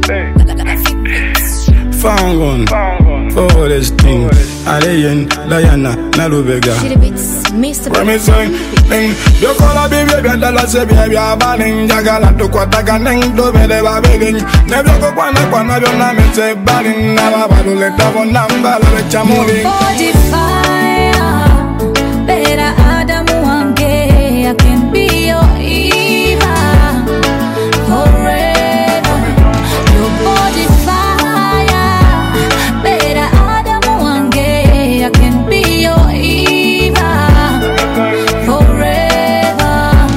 Fangon, for this thing. Alayen, Diana, Nalubega. Promising, you call a baby, and the last baby, a banning, Jagala to Quatagan, do be the babbling. Never go one up on your name, say, banning, never let up on number, let Chamoli. Better Adam Wange, I can be your Eva forever. Your body fire. Better Adam Wange, I can be your Eva forever.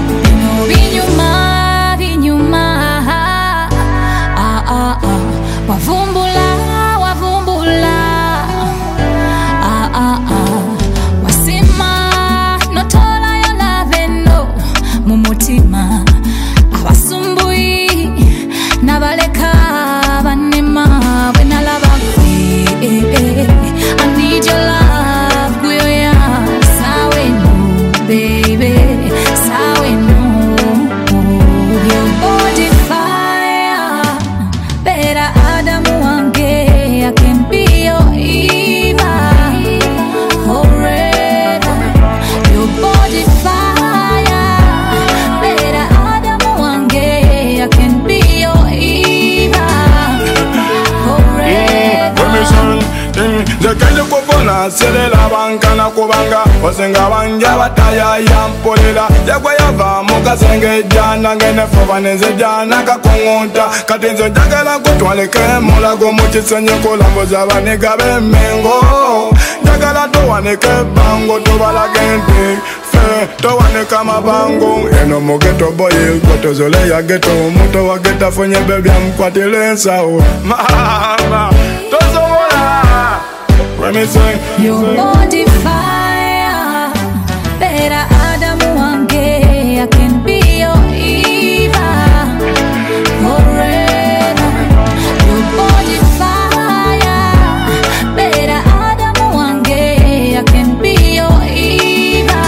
Vinyuma, wavumbula. Mumutima abasumbui nabaleka banema when I love you. I need your love, kuyoya sawe no baby, sawe no. Your body fire, better Adam Wange, I can be your Eva forever. Your body fire. The kind of Popona, Sedela Bancana Kubanga, Osenga Banja, Bataya, Yampolila, Yaguayava, Mokasenge, Jana, Genefavanese, Jana, Kakonta, Katinzo Jagala, Kotwaleke, Molago, Muchisanyo, Colambozava, Negabe, Mengo, Jagala, Toaneke, Bango, Tovala Gente. Towane kama bango eno mogeto boye kwato zoleya geto muto wa geta fonye baby amkwatile sao mama tozola promising your body fire better Adam Wange I can be your Eva forever your body fire better Adam Wange I can be your Eva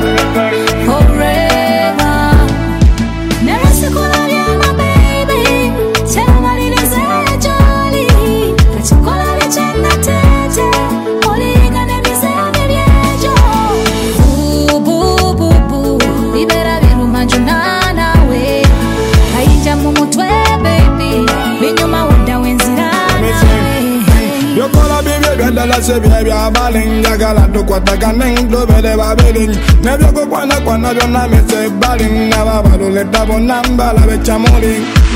forever. Never see my baby. Tell me this is jolly. That you call me chenga tete. Only gonna be saying viejo. Boo boo boo boo. Libera viru manjuna we. Haija mumutwe baby. Binyuma wanda wenzira. You call a baby, and the last baby, a balling, Jagala to Quatagan, do be the babbling. Never go one up on your name, say balling, never let up on number, like Chamoli.